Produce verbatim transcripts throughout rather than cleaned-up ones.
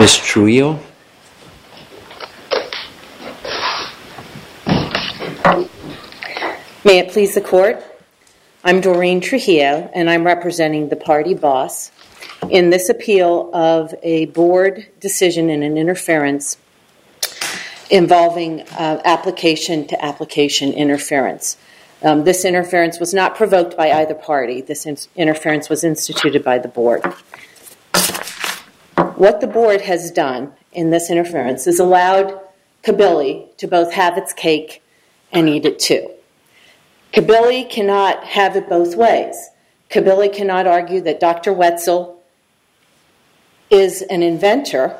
Miz Trujillo? May it please the Court? I'm Doreen Trujillo, and I'm representing the party boss in this appeal of a board decision in an interference involving uh, application to application interference. Um, this interference was not provoked by either party. This in- interference was instituted by the board. What the board has done in this interference is allowed Cabilly to both have its cake and eat it too. Cabilly cannot have it both ways. Cabilly cannot argue that Doctor Wetzel is an inventor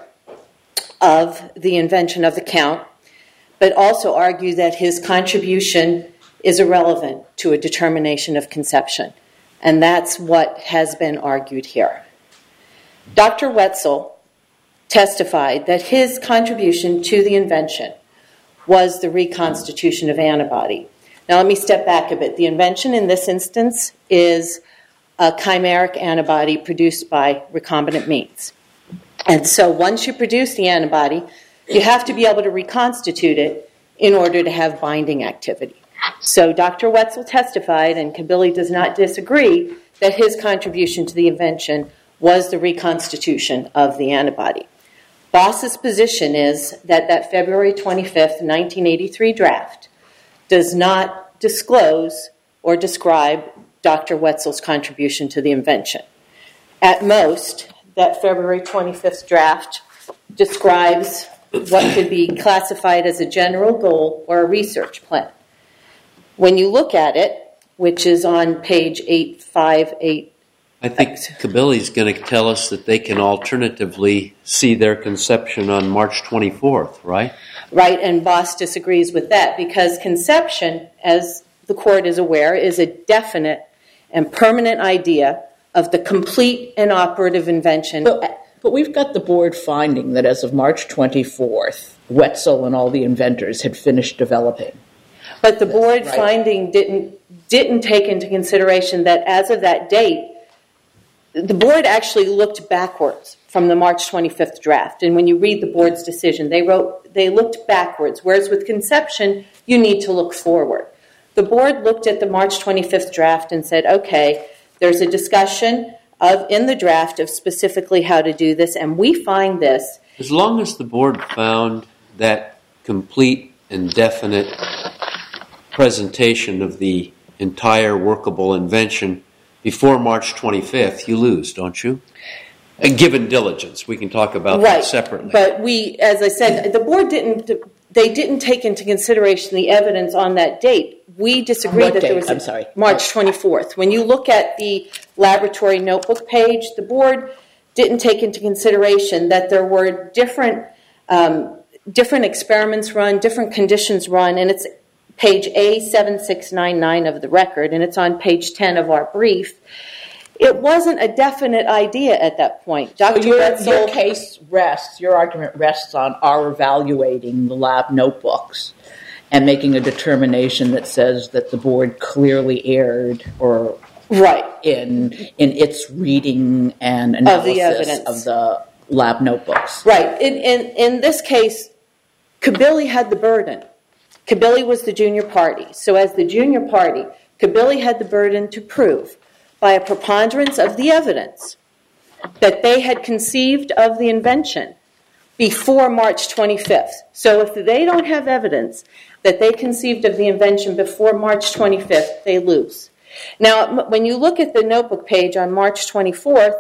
of the invention of the count, but also argue that his contribution is irrelevant to a determination of conception. And that's what has been argued here. Doctor Wetzel testified that his contribution to the invention was the reconstitution of antibody. Now let me step back a bit. The invention in this instance is a chimeric antibody produced by recombinant means. And so once you produce the antibody, you have to be able to reconstitute it in order to have binding activity. So Doctor Wetzel testified, and Cabilly does not disagree, that his contribution to the invention was the reconstitution of the antibody. Boss's position is that that February twenty-fifth, nineteen eighty-three draft does not disclose or describe Doctor Wetzel's contribution to the invention. At most, that February twenty-fifth draft describes what could be classified as a general goal or a research plan. When you look at it, which is on page eight fifty-eight, I think Cabilly's going to tell us that they can alternatively see their conception on March twenty-fourth, right? Right, and Boss disagrees with that because conception, as the court is aware, is a definite and permanent idea of the complete and operative invention. But, but we've got the board finding that as of March twenty-fourth, Wetzel and all the inventors had finished developing. But the board right. finding didn't didn't take into consideration that as of that date, the board actually looked backwards from the March twenty-fifth draft. And when you read the board's decision, they wrote they looked backwards, whereas with conception, you need to look forward. The board looked at the March twenty-fifth draft and said, okay, there's a discussion of in the draft of specifically how to do this, and we find this. As long as the board found that complete and definite presentation of the entire workable invention before March twenty-fifth, you lose, don't you? And given diligence, we can talk about right. that separately. But we, as I said, the board didn't. They didn't take into consideration the evidence on that date. We disagree what that date? there was I'm sorry. March twenty-fourth. When you look at the laboratory notebook page, the board didn't take into consideration that there were different um, different experiments run, different conditions run, and it's page A seven six nine nine of the record, and it's on page ten of our brief. It wasn't a definite idea at that point. Doctor So your, Wetzel, your case rests, your argument rests on our evaluating the lab notebooks and making a determination that says that the board clearly erred or right. in in its reading and analysis of the evidence of the lab notebooks. Right. In, in, in this case, Cabilly had the burden. Cabilly was the junior party. So as the junior party, Cabilly had the burden to prove by a preponderance of the evidence that they had conceived of the invention before March twenty-fifth. So if they don't have evidence that they conceived of the invention before March twenty-fifth, they lose. Now, when you look at the notebook page on March twenty-fourth,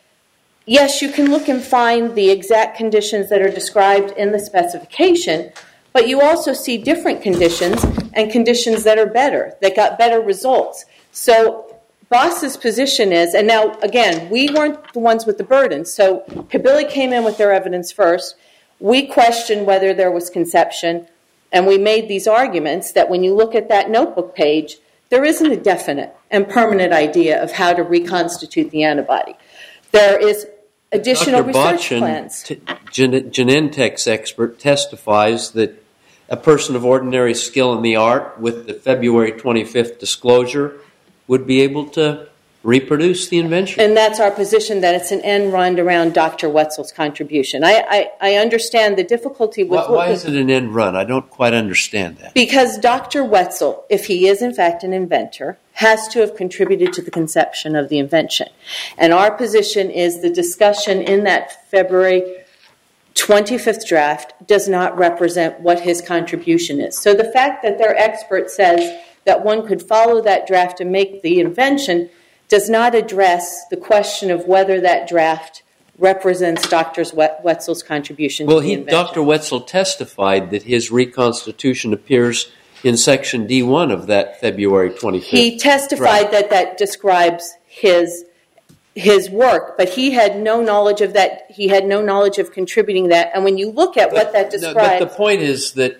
yes, you can look and find the exact conditions that are described in the specification, but you also see different conditions and conditions that are better, that got better results. So Boss's position is, and now, again, we weren't the ones with the burden, so Cabilly came in with their evidence first. We questioned whether there was conception, and we made these arguments that when you look at that notebook page, there isn't a definite and permanent idea of how to reconstitute the antibody. There is additional Doctor research Botchin, plans. T- Gen- Genentech's expert testifies that a person of ordinary skill in the art with the February twenty-fifth disclosure would be able to reproduce the invention. And that's our position, that it's an end run around Doctor Wetzel's contribution. I, I, I understand the difficulty with... Why, why is it an end run? I don't quite understand that. Because Doctor Wetzel, if he is in fact an inventor, has to have contributed to the conception of the invention. And our position is the discussion in that February twenty-fifth draft does not represent what his contribution is. So the fact that their expert says that one could follow that draft and make the invention does not address the question of whether that draft represents Doctor Wetzel's contribution well, to the he, invention. Doctor Wetzel testified that his reconstitution appears in Section D one of that February twenty-fifth He testified draft. that that describes his his work, but he had no knowledge of that. He had no knowledge of contributing that. And when you look at But, what that no, describes... But the point is that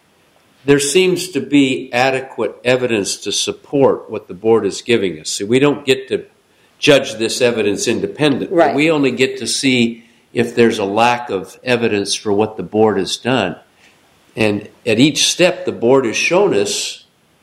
there seems to be adequate evidence to support what the board is giving us. So we don't get to judge this evidence independently. Right. We only get to see if there's a lack of evidence for what the board has done. And at each step, the board has shown us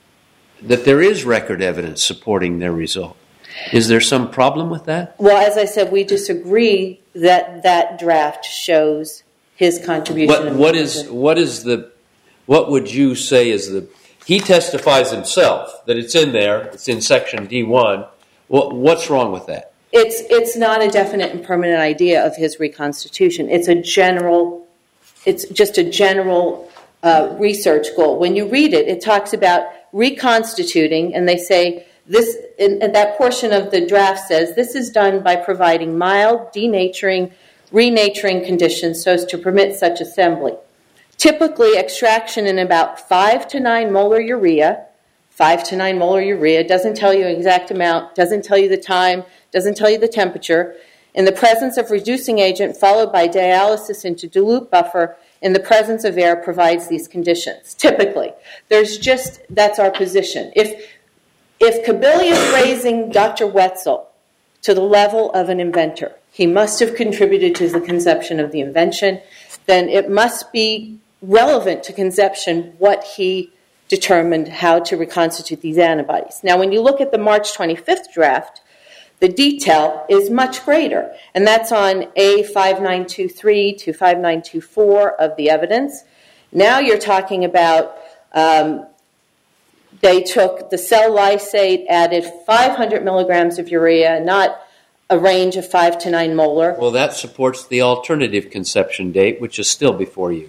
that there is record evidence supporting their result. Is there some problem with that? Well, as I said, we disagree that that draft shows his contribution. What, of what the is invention. what is the what would you say is the? He testifies himself that it's in there. It's in Section D one. What what's wrong with that? It's it's not a definite and permanent idea of his reconstitution. It's a general. It's just a general uh, research goal. When you read it, it talks about reconstituting, and they say this. In, in that portion of the draft says this is done by providing mild denaturing, renaturing conditions so as to permit such assembly. Typically, extraction in about five to nine molar urea. Five to nine molar urea doesn't tell you exact amount, doesn't tell you the time, doesn't tell you the temperature. In the presence of reducing agent, followed by dialysis into dilute buffer, in the presence of air, provides these conditions. Typically, there's just that's our position. If if Kabili is raising Doctor Wetzel to the level of an inventor, he must have contributed to the conception of the invention. Then it must be relevant to conception what he determined how to reconstitute these antibodies. Now, when you look at the March twenty-fifth draft, the detail is much greater, and that's on A five nine two three to five nine two four of the evidence. Now you're talking about um, they took the cell lysate, added five hundred milligrams of urea, not a range of five to nine molar. Well, that supports the alternative conception date, which is still before you.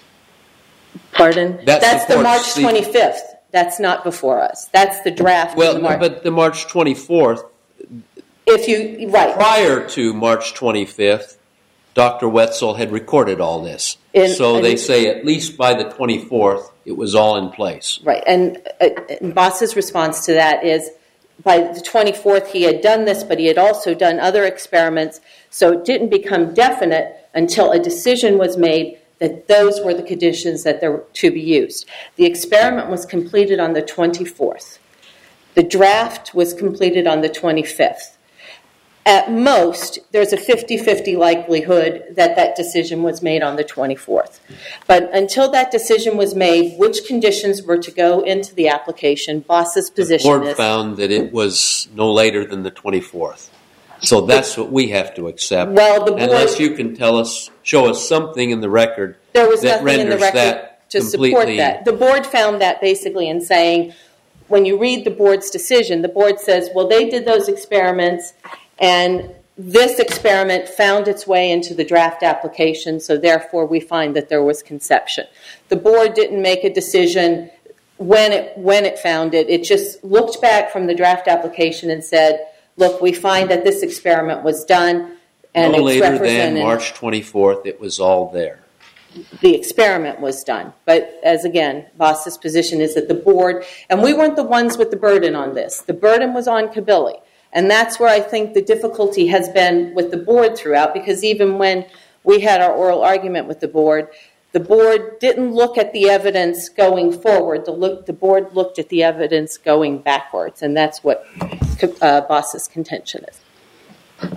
Pardon? That That's the supports March the- twenty-fifth. That's not before us. That's the draft. Well, of the March. but the March twenty-fourth, If you right prior to March twenty-fifth, Doctor Wetzel had recorded all this. In- so in- they say at least by the twenty-fourth, it was all in place. right, and, uh, and Boss's response to that is by the twenty-fourth he had done this, but he had also done other experiments, so it didn't become definite until a decision was made that those were the conditions that were to be used. The experiment was completed on the twenty-fourth. The draft was completed on the twenty-fifth. At most, there's a fifty-fifty likelihood that that decision was made on the twenty-fourth. But until that decision was made, which conditions were to go into the application, Boss's The position board is... found that it was no later than the twenty-fourth. So that's what we have to accept. Well, the board- Unless you can tell us, show us something in the record There was that nothing in the renders record that to support completely- that. The board found that basically in saying, when you read the board's decision, the board says, well, they did those experiments, and this experiment found its way into the draft application, so therefore we find that there was conception. The board didn't make a decision when it when it found it. It just looked back from the draft application and said, look, we find that this experiment was done, and No it's later than represented. March twenty-fourth, it was all there. The experiment was done. But as again, Boss's position is that the board, and we weren't the ones with the burden on this. The burden was on Kabili. And that's where I think the difficulty has been with the board throughout, because even when we had our oral argument with the board, the board didn't look at the evidence going forward. The, look, the board looked at the evidence going backwards, and that's what uh, Boss's contention is.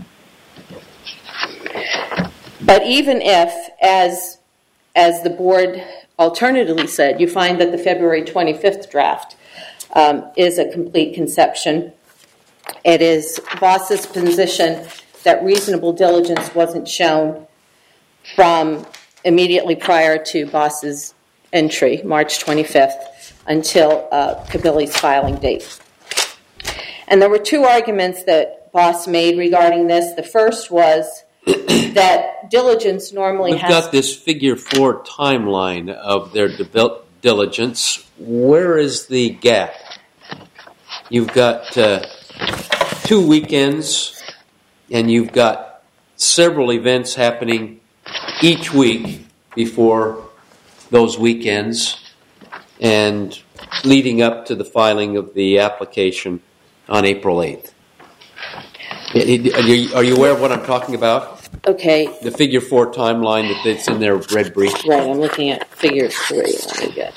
But even if, as as the board alternatively said, you find that the February twenty-fifth draft um, is a complete conception, It is Boss's position that reasonable diligence wasn't shown from immediately prior to Boss's entry, March twenty-fifth, until uh, Kabyli's filing date. And there were two arguments that Boss made regarding this. The first was that diligence normally We've has... We've got this figure four timeline of their devel- diligence. Where is the gap? You've got uh, two weekends, and you've got several events happening each week before those weekends and leading up to the filing of the application on April eighth. Are you, are you aware of what I'm talking about? Okay. The figure four timeline that's in their red brief? Right, I'm looking at figure three. Let me get.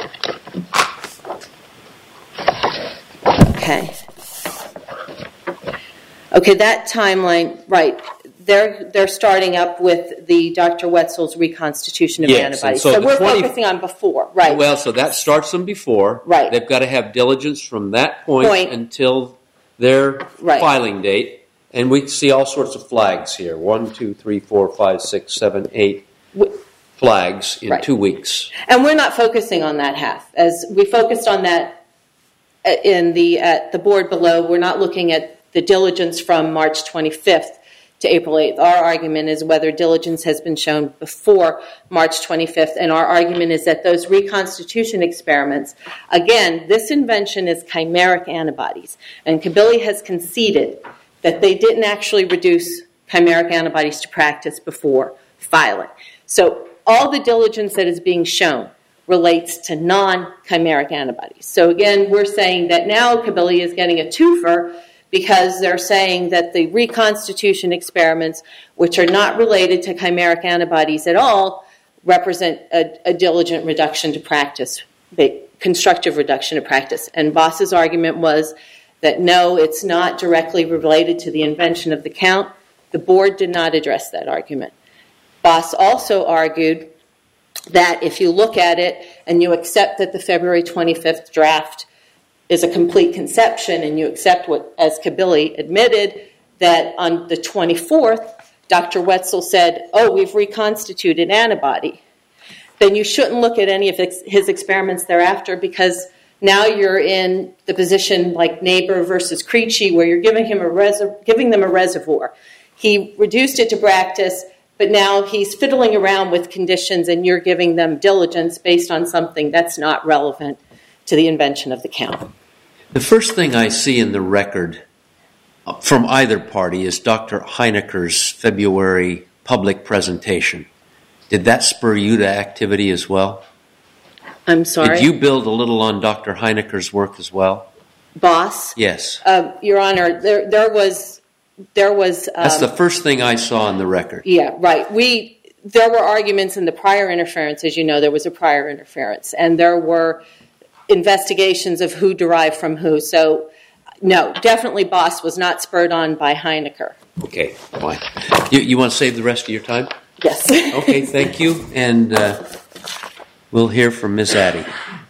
Okay. Okay, that timeline, right. They're they're starting up with the Doctor Wetzel's reconstitution of yes, antibodies. So, so we're twenty focusing on before, right. Well, so that starts them before. Right. They've got to have diligence from that point, point. until their right. filing date. And we see all sorts of flags here. One, two, three, four, five, six, seven, eight flags in right. two weeks. And we're not focusing on that half. As we focused on that in the at the board below, we're not looking at the diligence from March twenty-fifth to April eighth. Our argument is whether diligence has been shown before March twenty-fifth, and our argument is that those reconstitution experiments, again, this invention is chimeric antibodies, and Kabyli has conceded that they didn't actually reduce chimeric antibodies to practice before filing. So all the diligence that is being shown relates to non-chimeric antibodies. So again, we're saying that now Kabyli is getting a twofer because they're saying that the reconstitution experiments, which are not related to chimeric antibodies at all, represent a, a diligent reduction to practice, constructive reduction to practice. And Boss's argument was that no, it's not directly related to the invention of the count. The board did not address that argument. Boss also argued that if you look at it and you accept that the February twenty-fifth draft is a complete conception and you accept what, as Kabyli admitted, that on the twenty-fourth, Doctor Wetzel said, oh, we've reconstituted antibody, then you shouldn't look at any of his experiments thereafter because now you're in the position like Neighbor versus Creechy where you're giving him a reser- giving them a reservoir. He reduced it to practice, but now he's fiddling around with conditions and you're giving them diligence based on something that's not relevant to the invention of the count. The first thing I see in the record from either party is Doctor Heineker's February public presentation. Did that spur you to activity as well? I'm sorry? Did you build a little on Doctor Heineker's work as well? Boss? Yes. Uh, Your Honor, there there was... there was. Um, That's the first thing I saw in the record. Yeah, right. We There were arguments in the prior interference. As you know, there was a prior interference. And there were investigations of who derived from who. So, no, definitely Boss was not spurred on by Heineker. Okay, fine. You, you want to save the rest of your time? Yes. Okay, thank you. And uh, we'll hear from Miz Addy.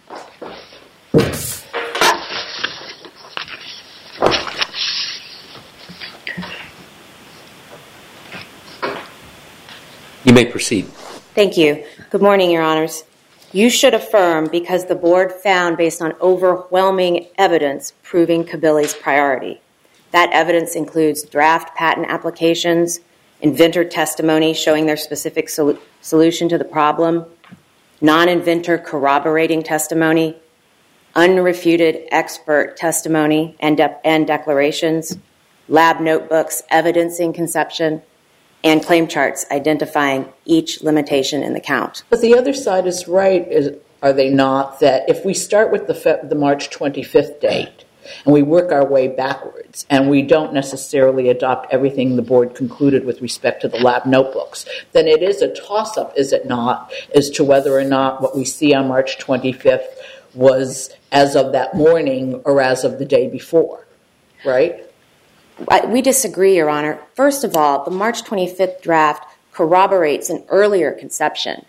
You may proceed. Thank you. Good morning, Your Honors. You should affirm because the board found based on overwhelming evidence proving Kabyli's priority. That evidence includes draft patent applications, inventor testimony showing their specific sol- solution to the problem, non-inventor corroborating testimony, unrefuted expert testimony and, de- and declarations, lab notebooks evidencing conception, and claim charts identifying each limitation in the count. But the other side is right, is, are they not, that if we start with the, Fe- the March twenty-fifth date and we work our way backwards and we don't necessarily adopt everything the board concluded with respect to the lab notebooks, then it is a toss-up, is it not, as to whether or not what we see on March twenty-fifth was as of that morning or as of the day before, right? We disagree, Your Honor. First of all, the March twenty-fifth draft corroborates an earlier conception.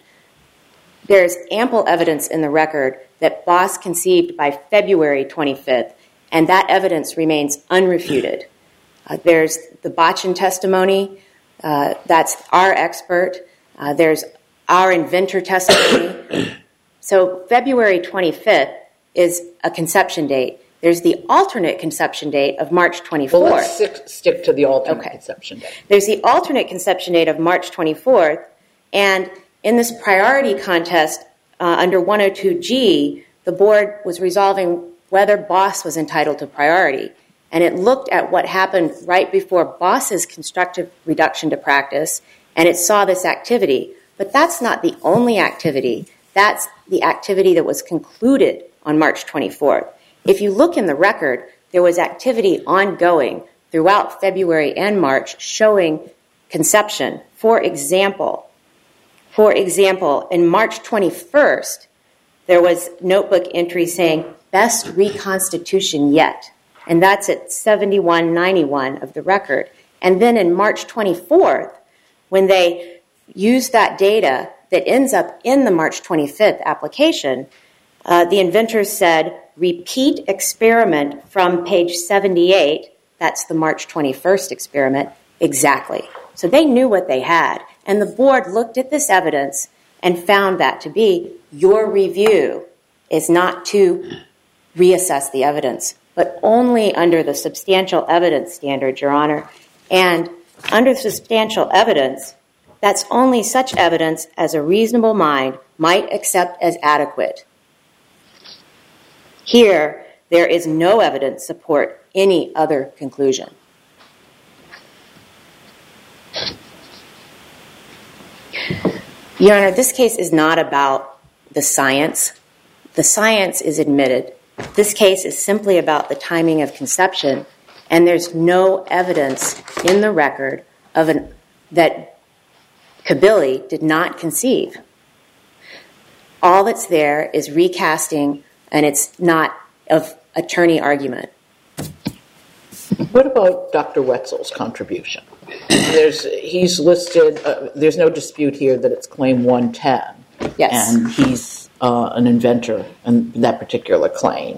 There's ample evidence in the record that Boss conceived by February twenty-fifth and that evidence remains unrefuted. Uh, there's the Botchin testimony. Uh, that's our expert. Uh, there's our inventor testimony. So February twenty-fifth is a conception date. There's the alternate conception date of March twenty-fourth. Well, let's stick, stick to the alternate okay. conception date. There's the alternate conception date of March twenty-fourth, and in this priority contest uh, under one oh two G, the board was resolving whether Boss was entitled to priority. And it looked at what happened right before Boss's constructive reduction to practice, and it saw this activity. But that's not the only activity. That's the activity that was concluded on March twenty-fourth. If you look in the record, there was activity ongoing throughout February and March showing conception. For example, for example, in March twenty-first, there was notebook entry saying, best reconstitution yet. And that's at seventy-one ninety-one of the record. And then in March twenty-fourth, when they used that data that ends up in the March twenty-fifth application, uh, the inventors said, repeat experiment from page seventy-eight, that's the March twenty-first experiment, exactly. So they knew what they had. And the board looked at this evidence and found that to be your review is not to reassess the evidence, but only under the substantial evidence standard, Your Honor. And under substantial evidence, that's only such evidence as a reasonable mind might accept as adequate. Here, there is no evidence to support any other conclusion. Your Honor, this case is not about the science. The science is admitted. This case is simply about the timing of conception, and there's no evidence in the record of an that Kabili did not conceive. All that's there is recasting, and it's not of attorney argument. What about Doctor Wetzel's contribution? There's he's listed. Uh, there's no dispute here that it's claim one ten. Yes, and he's uh, an inventor in that particular claim.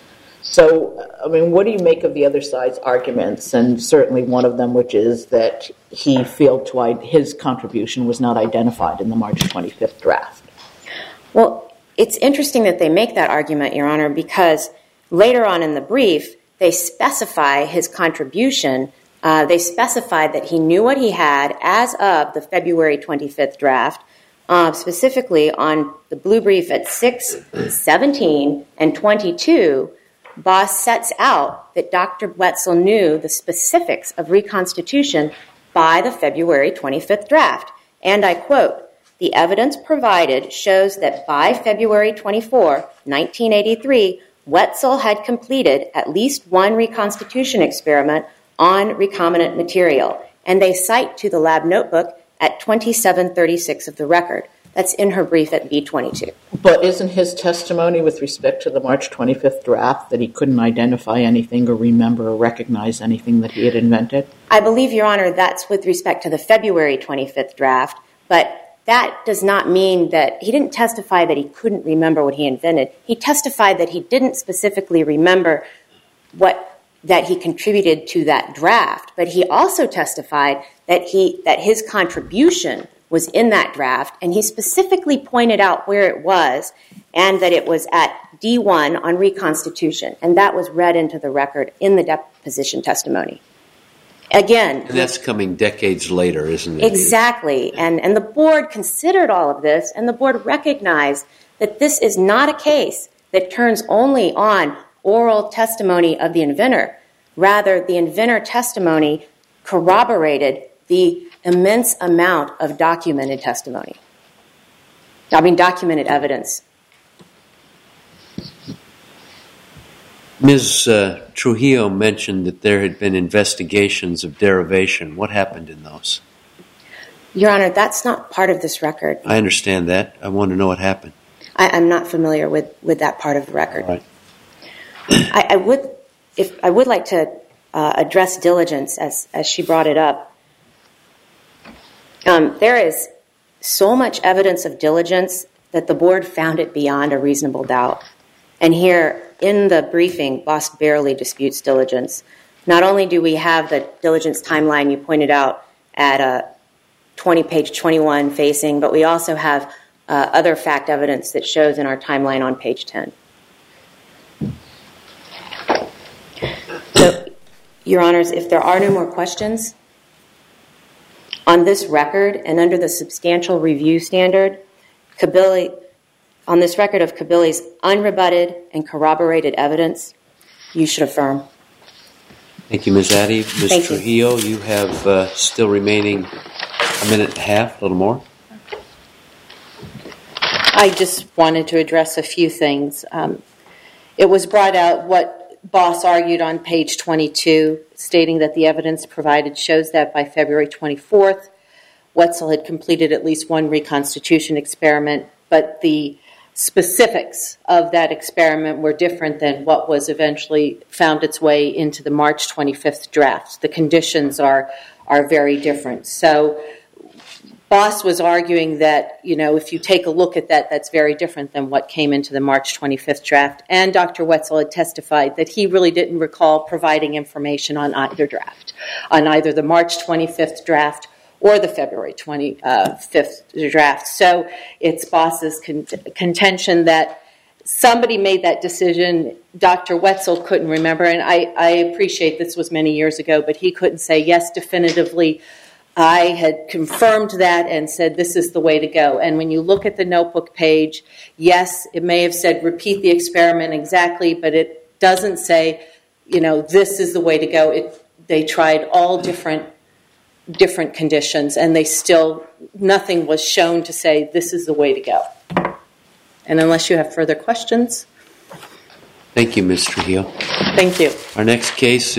So, I mean, what do you make of the other side's arguments? And certainly one of them, which is that he failed to his contribution was not identified in the March twenty-fifth draft. Well, it's interesting that they make that argument, Your Honor, because later on in the brief, they specify his contribution. Uh, they specified that he knew what he had as of the February twenty-fifth draft, uh, specifically on the blue brief at six, seventeen, and twenty-two. Boss sets out that Doctor Wetzel knew the specifics of reconstitution by the February twenty-fifth draft. And I quote, the evidence provided shows that by February twenty-fourth, nineteen eighty-three, Wetzel had completed at least one reconstitution experiment on recombinant material. And they cite to the lab notebook at twenty-seven thirty-six of the record. That's in her brief at B twenty-two. But isn't his testimony with respect to the March twenty-fifth draft that he couldn't identify anything or remember or recognize anything that he had invented? I believe, Your Honor, that's with respect to the February twenty-fifth draft, but that does not mean that he didn't testify that he couldn't remember what he invented. He testified that he didn't specifically remember what that he contributed to that draft, but he also testified that he that his contribution was in that draft, and he specifically pointed out where it was and that it was at D one on reconstitution, and that was read into the record in the deposition testimony. Again, and that's coming decades later, isn't it? Exactly, and, and the board considered all of this, and the board recognized that this is not a case that turns only on oral testimony of the inventor. Rather, the inventor testimony corroborated the immense amount of documented testimony. I mean, documented evidence. Miz Uh, Trujillo mentioned that there had been investigations of derivation. What happened in those? Your Honor, that's not part of this record. I understand that. I want to know what happened. I, I'm not familiar with, with that part of the record. All right. I, I would, if I would like to uh, address diligence as as she brought it up. Um, there is so much evidence of diligence that the board found it beyond a reasonable doubt. And here, in the briefing, Boss barely disputes diligence. Not only do we have the diligence timeline you pointed out at a twenty page twenty-one facing, but we also have uh, other fact evidence that shows in our timeline on page ten. So, Your Honors, if there are no more questions, on this record and under the substantial review standard, Kabili, on this record of Kabili's unrebutted and corroborated evidence, you should affirm. Thank you, Miz Addy. Miz Thank you. Trujillo, you have uh, still remaining a minute and a half, a little more. I just wanted to address a few things. Um, it was brought out what Boss argued on page twenty-two, stating that the evidence provided shows that by February twenty-fourth, Wetzel had completed at least one reconstitution experiment, but the specifics of that experiment were different than what was eventually found its way into the March twenty-fifth draft. The conditions are, are very different. So Boss was arguing that, you know, if you take a look at that, that's very different than what came into the March twenty-fifth draft. And Doctor Wetzel had testified that he really didn't recall providing information on either draft, on either the March twenty-fifth draft or the February twenty-fifth draft. So it's Boss's con- contention that somebody made that decision. Doctor Wetzel couldn't remember, and I, I appreciate this was many years ago, but he couldn't say, yes, definitively, I had confirmed that and said this is the way to go. And when you look at the notebook page, yes, it may have said repeat the experiment exactly, but it doesn't say, you know, this is the way to go. It, they tried all different different conditions, and they still, nothing was shown to say this is the way to go. And unless you have further questions. Thank you, Miz Trujillo. Thank you. Our next case